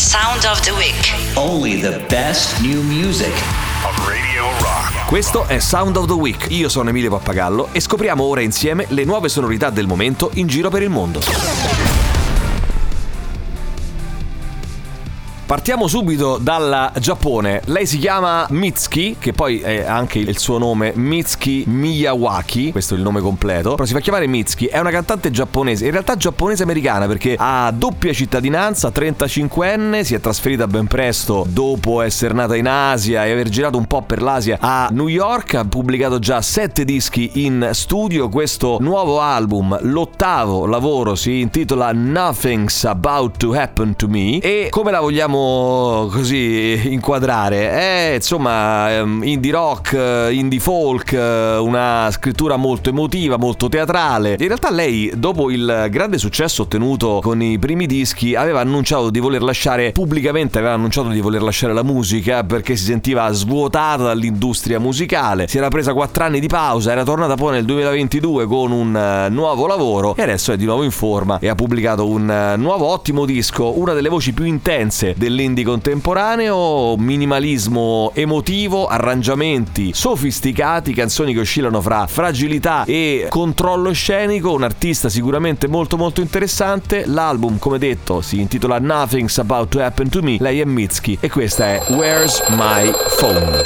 Sound of the Week. Only the best new music on Radio Rock. Questo è Sound of the Week. Io sono Emilio Pappagallo e scopriamo ora insieme le nuove sonorità del momento in giro per il mondo. Partiamo subito dal Giappone. Lei si chiama Mitsuki, che poi è anche il suo nome, Mitsuki Miyawaki, questo è il nome completo, però si fa chiamare Mitsuki. È una cantante giapponese, in realtà giapponese-americana, perché ha doppia cittadinanza, 35enne, si è trasferita ben presto dopo essere nata in Asia e aver girato un po' per l'Asia a New York. Ha pubblicato già 7 dischi in studio. Questo nuovo album, l'ottavo lavoro, si intitola Nothing's About to Happen to Me. E come la vogliamo così inquadrare? È insomma indie rock, indie folk, una scrittura molto emotiva, molto teatrale. In realtà lei, dopo il grande successo ottenuto con i primi dischi, aveva annunciato di voler lasciare pubblicamente, aveva annunciato di voler lasciare la musica perché si sentiva svuotata dall'industria musicale. Si era presa 4 anni di pausa, era tornata poi nel 2022 con un nuovo lavoro e adesso è di nuovo in forma e ha pubblicato un nuovo ottimo disco, una delle voci più intense dell'indie contemporaneo, minimalismo emotivo, arrangiamenti sofisticati, canzoni che oscillano fra fragilità e controllo scenico. Un artista sicuramente molto molto interessante. L'album, come detto, si intitola Nothing's About to Happen to Me. Lei è Mitsuki e questa è Where's My Phone.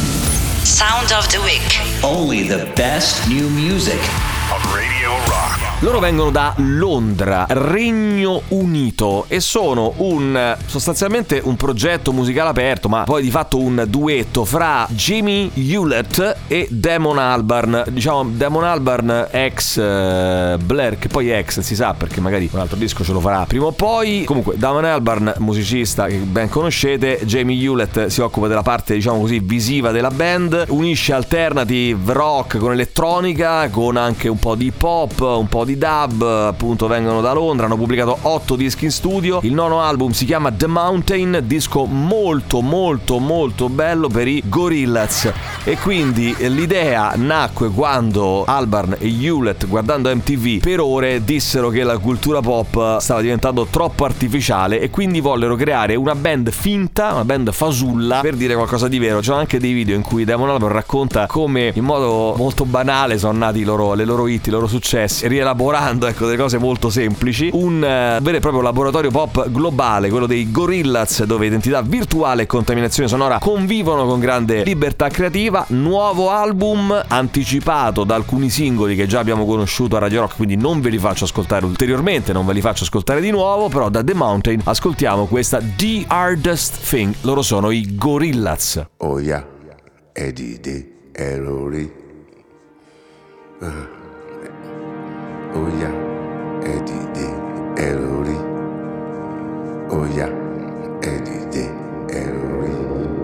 Sound of the Week. only the best new music on Radio Rock. Loro vengono da Londra, Regno Unito, e sono sostanzialmente un progetto musicale aperto, ma poi di fatto un duetto fra Jamie Hewlett e Damon Albarn. Diciamo Damon Albarn ex Blair, che poi ex si sa perché magari un altro disco ce lo farà prima o poi. Comunque Damon Albarn, musicista che ben conoscete, Jamie Hewlett si occupa della parte, diciamo così, visiva della band, unisce alternative rock con elettronica, con anche un po' di hip hop, un po' di dub. Appunto vengono da Londra, hanno pubblicato 8 dischi in studio. Il nono album si chiama The Mountain, disco molto molto molto bello per i Gorillaz. E quindi l'idea nacque quando Albarn e Hewlett, guardando MTV per ore, dissero che la cultura pop stava diventando troppo artificiale e quindi vollero creare una band finta, una band fasulla, per dire qualcosa di vero. C'è anche dei video in cui Damon Albarn racconta come in modo molto banale sono nati le loro hit, i loro successi, rielaborando delle cose molto semplici. Un vero e proprio laboratorio pop globale, quello dei Gorillaz, dove identità virtuale e contaminazione sonora convivono con grande libertà creativa. Nuovo album anticipato da alcuni singoli che già abbiamo conosciuto a Radio Rock, quindi non ve li faccio ascoltare ulteriormente, non ve li faccio ascoltare di nuovo, però da The Mountain ascoltiamo questa The Hardest Thing. Loro sono i Gorillaz. Oh yeah, Eddie De Errori. Oh yeah, Eddie De Errori. Oh yeah, Eddie De Errori.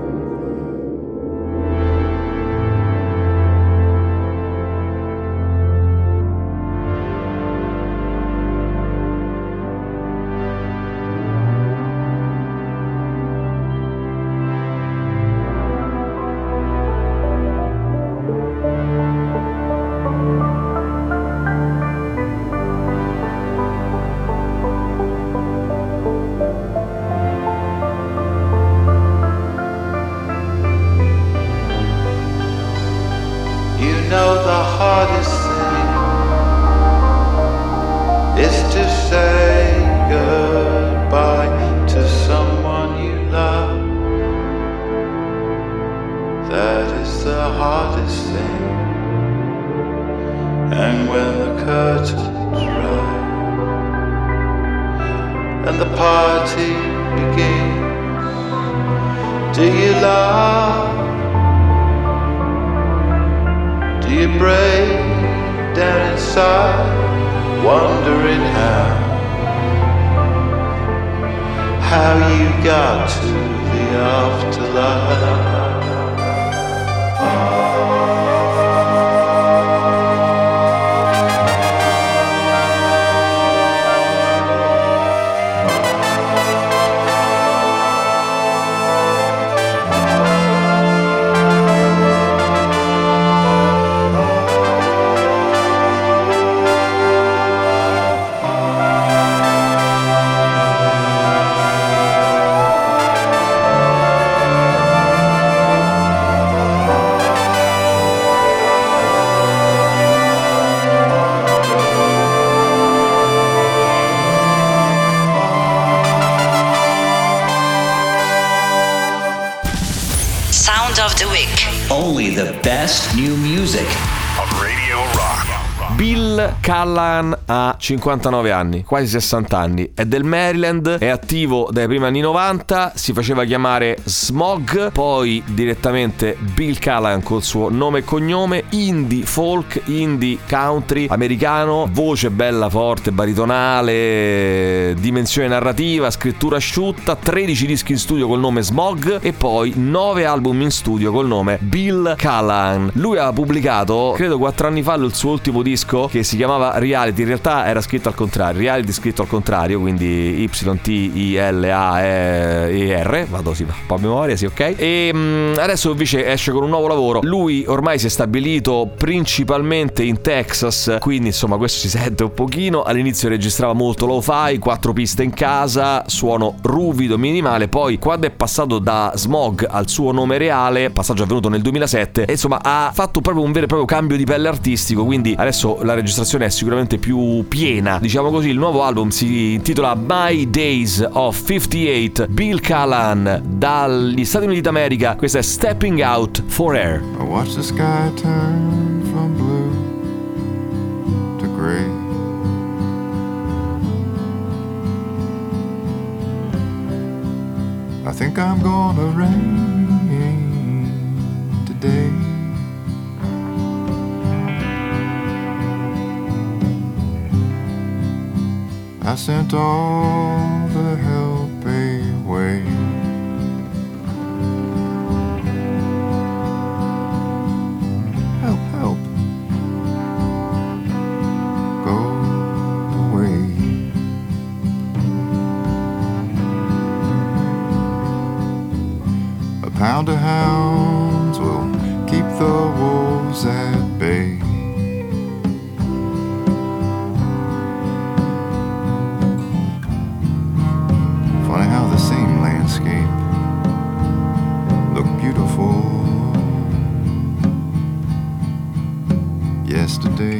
And when the curtains rise and the party begins, do you laugh? Do you break down inside, wondering how you got to the afterlife? of the Week. Only the best new music on Radio Rock. Bill Callahan ha 59 anni, quasi 60 anni, è del Maryland, è attivo dai primi anni 90, si faceva chiamare Smog, poi direttamente Bill Callahan col suo nome e cognome, indie folk, indie country americano, voce bella forte, baritonale, dimensione narrativa, scrittura asciutta, 13 dischi in studio col nome Smog e poi 9 album in studio col nome Bill Callahan. Lui ha pubblicato, credo 4 anni fa, il suo ultimo disco che si chiamava Reality, in realtà era scritto al contrario, Reality scritto al contrario, quindi YTILAER, vado sì, un po' a memoria, sì, ok. E adesso invece esce con un nuovo lavoro. Lui ormai si è stabilito principalmente in Texas, quindi insomma questo si sente un pochino. All'inizio registrava molto lo-fi, 4 piste in casa, suono ruvido, minimale. Poi quando è passato da Smog al suo nome reale, passaggio avvenuto nel 2007, e insomma ha fatto proprio un vero e proprio cambio di pelle artistico, quindi adesso la registrazione è sicuramente più piena, diciamo così. Il nuovo album si intitola My Days of 58, Bill Callahan dagli Stati Uniti d'America. Questa è Stepping Out for Air. I watch the sky turn from blue to gray. I think I'm gonna rain today. I sent all the help away. Help, help. Go away. A pound of hounds will keep the wolves at bay. Funny how the same landscape looked beautiful yesterday.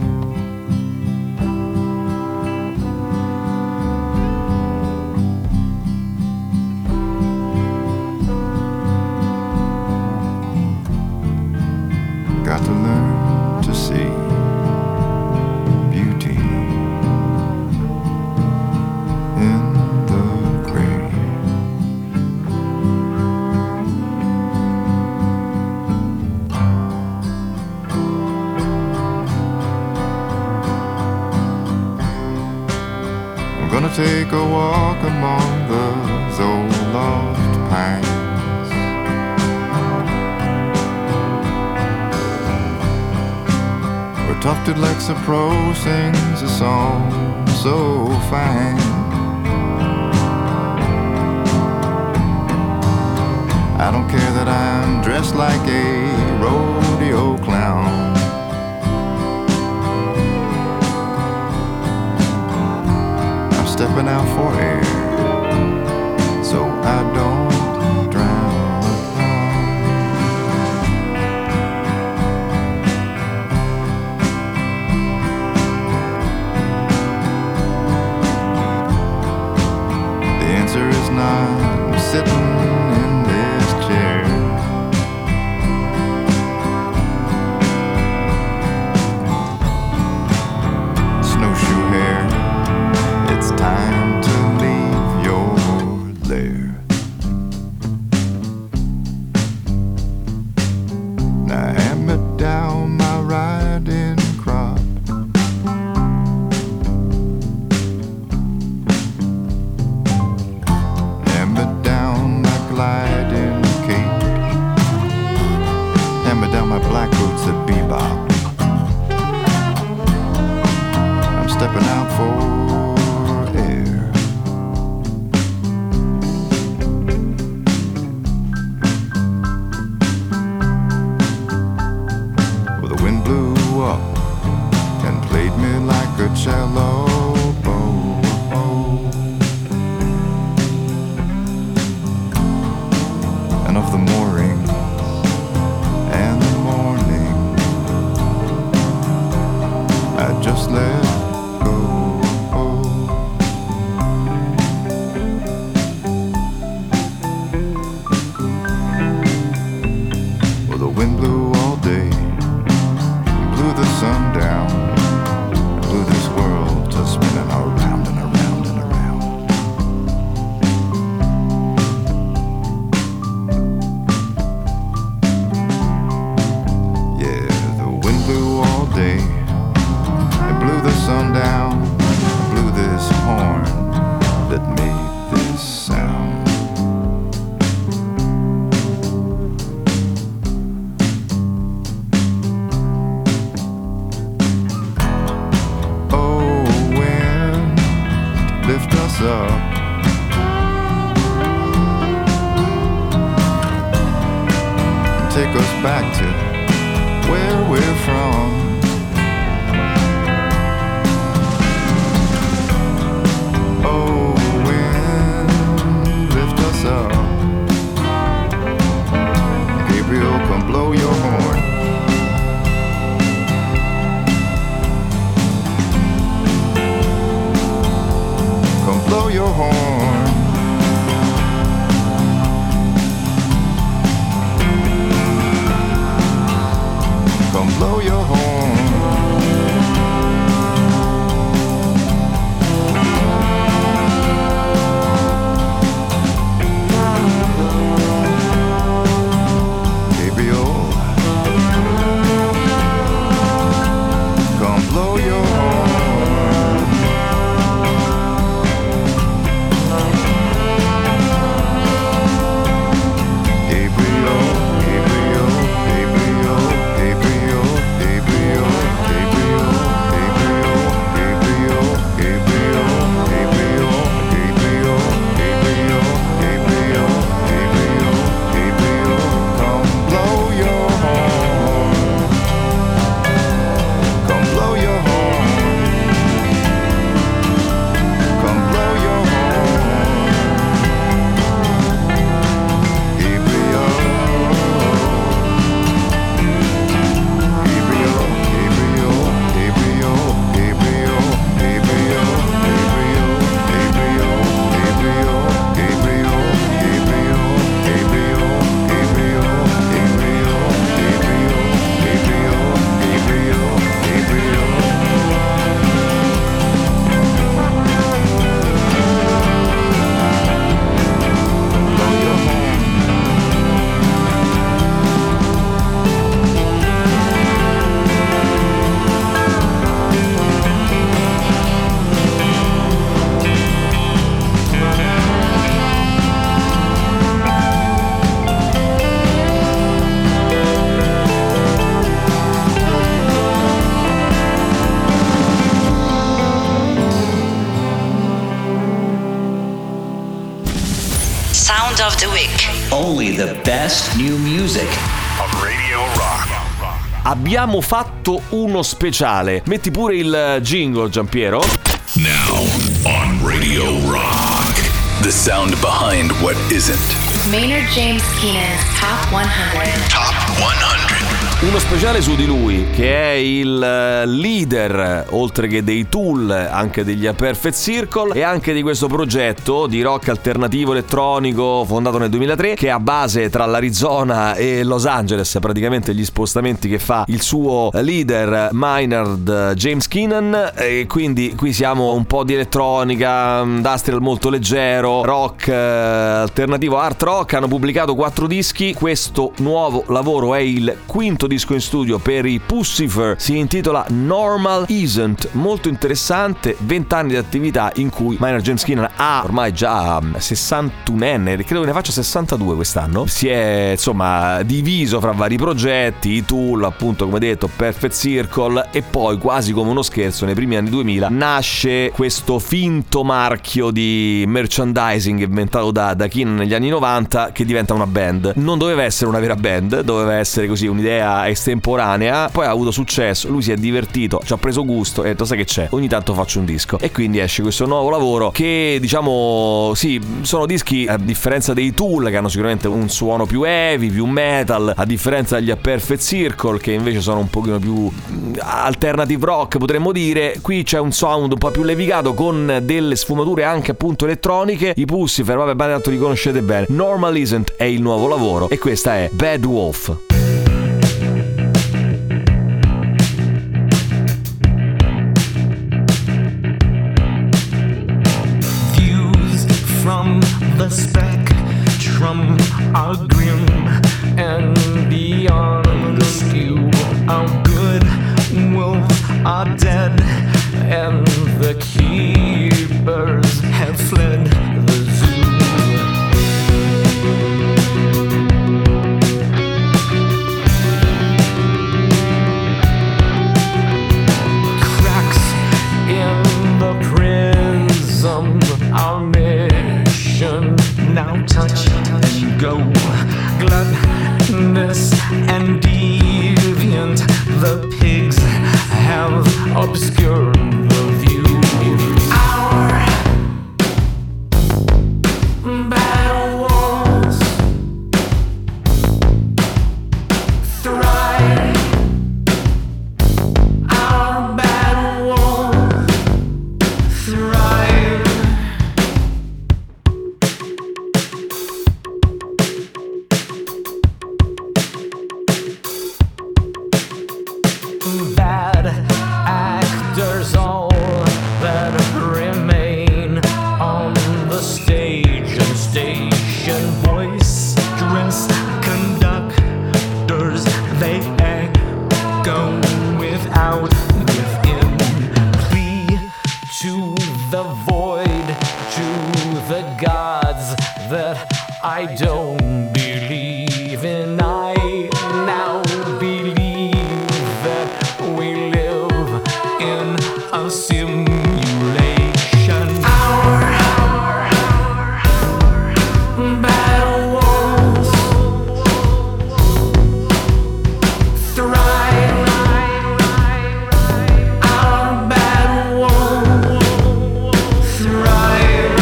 Got to learn to see beauty in the gray. I'm gonna take a walk among those old lost pines. Where tufted Lexapro sings a song so fine. I don't care that I'm dressed like a rodeo clown. I'm stepping out for air, so I don't drown. The answer is not sitting in this chair. Snowshoe hair, it's time to leave your lair. Now hand me down my riding crop. Hand me down my gliding cape. Hand me down my black boots that bebop. I'm stepping out for air. Well, the wind blew up and played me like a cello bow. And of the moorings and the morning, I just let go. Well, the wind blew all day, blew the sun down, blew this world to spinning around and around and around. Yeah, the wind blew all day, it blew the sun down, blew this horn that made this sound. Oh, wind, lift us up. And take us back to where we're from. Oh, wind, lift us up. Gabriel, come blow your horn. Come blow your horn. Come blow your horn. Sound of the Week. Only the best new music. On Radio Rock. Abbiamo fatto uno speciale. Metti pure il jingle, Giampiero. Now on Radio Rock. The sound behind what isn't. Maynard James Keenan's Top 100. Top 100. Uno speciale su di lui, che è il leader, oltre che dei Tool, anche degli A Perfect Circle, e anche di questo progetto di rock alternativo elettronico fondato nel 2003, che ha base tra l'Arizona e Los Angeles, praticamente gli spostamenti che fa il suo leader Maynard James Keenan. E quindi qui siamo un po' di elettronica, industrial molto leggero, rock alternativo, art rock. Hanno pubblicato 4 dischi. Questo nuovo lavoro è il quinto disco in studio per i Puscifer, si intitola Normal Isn't, molto interessante. 20 anni di attività in cui Maynard James Keenan ha ormai già 61enne, credo che ne faccia 62 quest'anno. Si è insomma diviso fra vari progetti, i Tool, appunto come detto, Perfect Circle, e poi quasi come uno scherzo nei primi anni 2000 nasce questo finto marchio di merchandising inventato da Keenan negli anni 90, che diventa una band. Non doveva essere una vera band, doveva essere così un'idea estemporanea. Poi ha avuto successo, lui si è divertito, ci ha preso gusto e ha detto: sai che c'è, ogni tanto faccio un disco. E quindi esce questo nuovo lavoro che, diciamo, sì, sono dischi, a differenza dei Tool, che hanno sicuramente un suono più heavy, più metal, a differenza degli A Perfect Circle, che invece sono un pochino più alternative rock, potremmo dire. Qui c'è un sound un po' più levigato, con delle sfumature anche appunto elettroniche. I Puscifer, vabbè, tanto li conoscete bene. Normal Isn't è il nuovo lavoro e questa è Bad Wolf. The spectrum are grim and beyond askew. Our good wolves are dead and the keepers have fled the zoo. Cracks in the prism are now touch and go. Gluttonous and deviant, the pigs have obscured the view. Our battle walls thrive. Our battle walls thrive. Bad actors, all that remain on the stage, and station boisterous conductors, they echo without within, plea to the void, to the gods that I don't believe in. I now believe that we live in a simulation. Our battle walls thrive. Our battle walls thrive.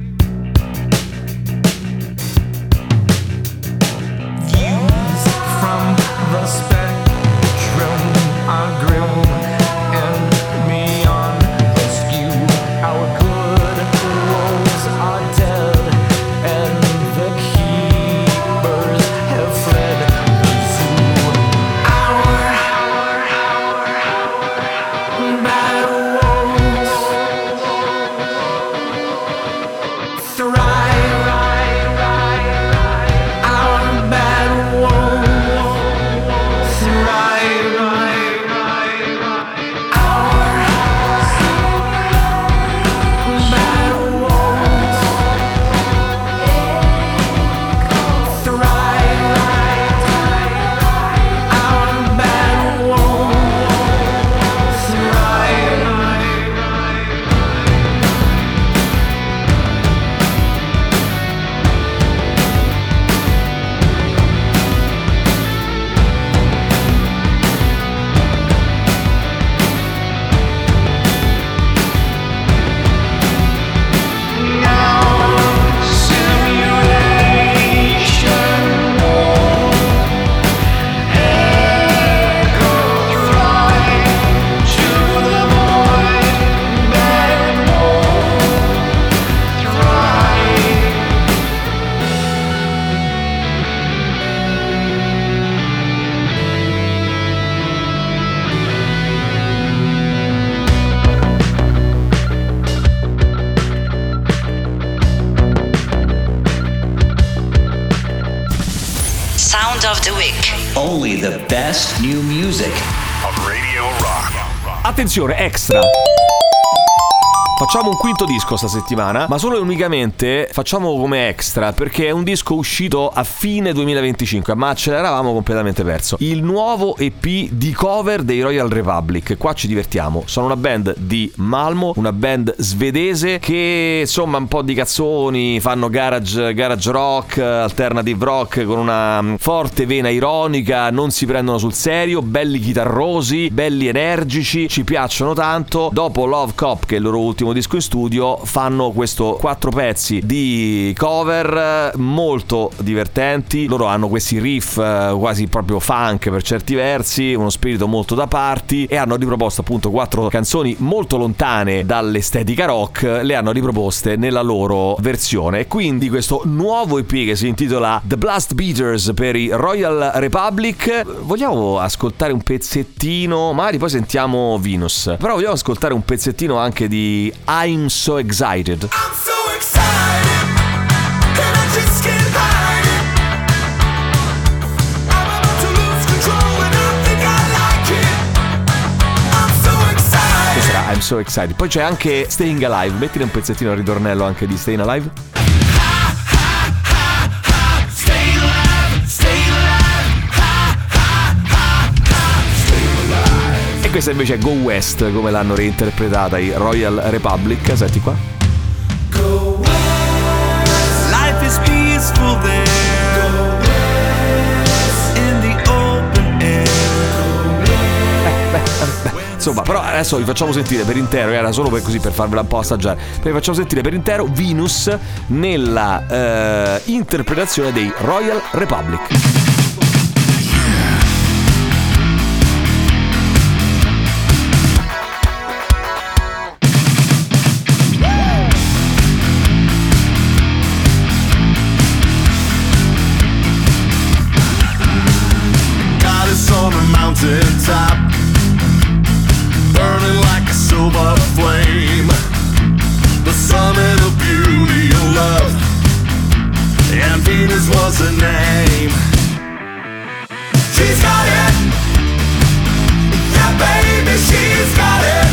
From Sound of the Week. Only the best new music. On Radio Rock. Attenzione, extra! Facciamo un quinto disco sta settimana, ma solo e unicamente facciamo come extra perché è un disco uscito a fine 2025, ma ce l'eravamo completamente perso. Il nuovo EP di cover dei Royal Republic. Qua ci divertiamo. Sono una band di Malmo, una band svedese che insomma un po' di cazzoni, fanno garage rock, alternative rock con una forte vena ironica, non si prendono sul serio, belli chitarrosi, belli energici, ci piacciono tanto. Dopo Love Cop, che è il loro ultimo disco in studio, fanno questo 4 pezzi di cover molto divertenti. Loro hanno questi riff quasi proprio funk per certi versi, uno spirito molto da party, e hanno riproposto appunto 4 canzoni molto lontane dall'estetica rock, le hanno riproposte nella loro versione. E quindi questo nuovo EP che si intitola The Blast Beaters per i Royal Republic. Vogliamo ascoltare un pezzettino, magari poi sentiamo Venus, però vogliamo ascoltare un pezzettino anche di I'm So Excited. I'm so excited, and I just can't hide it. I'm about to lose control and I think I like it. I'm so excited. Questo era I'm So Excited. Poi c'è anche Staying Alive. Mettile un pezzettino al ritornello anche di Staying Alive. Stay alive, stay alive. Ha, ha, ha, ha. Stay alive. E questa invece è Go West, come l'hanno reinterpretata i Royal Republic. Senti qua. Go west. Life is peaceful there. Go west. In the open air. Insomma, però adesso vi facciamo sentire per intero, era solo per così, per farvela un po' assaggiare. Vi facciamo sentire per intero Venus nella interpretazione dei Royal Republic. God is on a mountaintop, burning like a silver flame, the summit of beauty and love, and Venus was her name. She's got it, yeah baby, she's got it.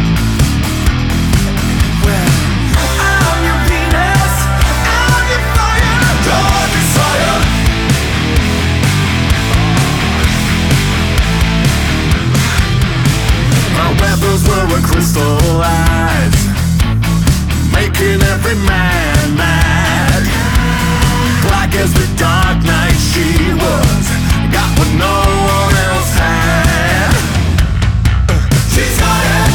Well, I'm your Venus, I'm your fire, your desire. Our weapons were crystallized, making every man mad. Black as the dark night she was, got what no one else had. She's got it,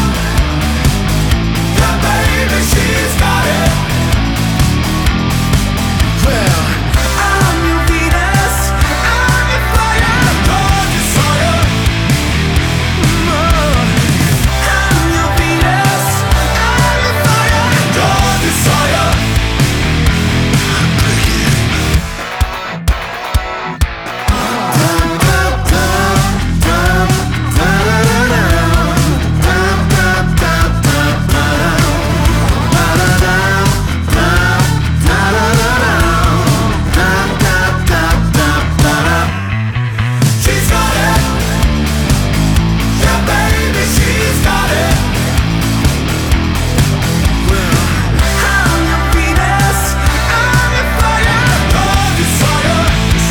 yeah baby, she's got it. Well, I'm your Venus, I'm your fire, your desire. I'm your Venus, I'm your fire, your desire. She's got it, yeah baby, she's got it. Well, I'm your Venus, I'm your fire, your desire.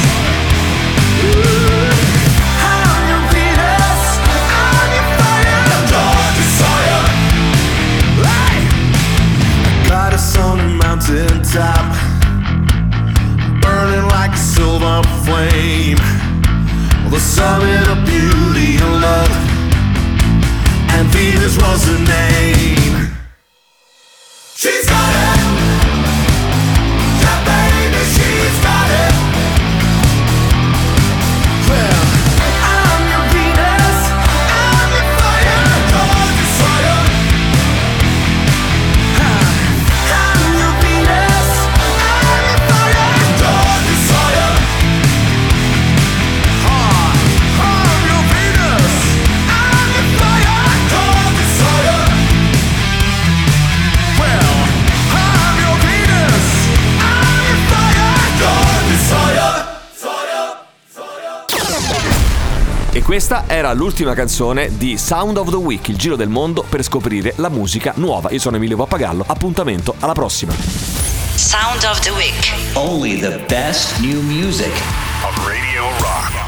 I'm your Venus, I'm your fire, your desire. Hey! Got us on a mountaintop, burning like a silver flame, the summit of beauty and love, and Venus was her name. She's got it, yeah baby, she's got it. Well, I'm your Venus, I'm your fire, your desire. I'm your Venus, I'm your fire, your desire. I'm your Venus, I'm your fire, your desire. Well, E questa era l'ultima canzone di Sound of the Week, il giro del mondo per scoprire la musica nuova. Io sono Emilio Pappagallo, appuntamento alla prossima. Sound of the Week. Only the best new music on Radio Rock.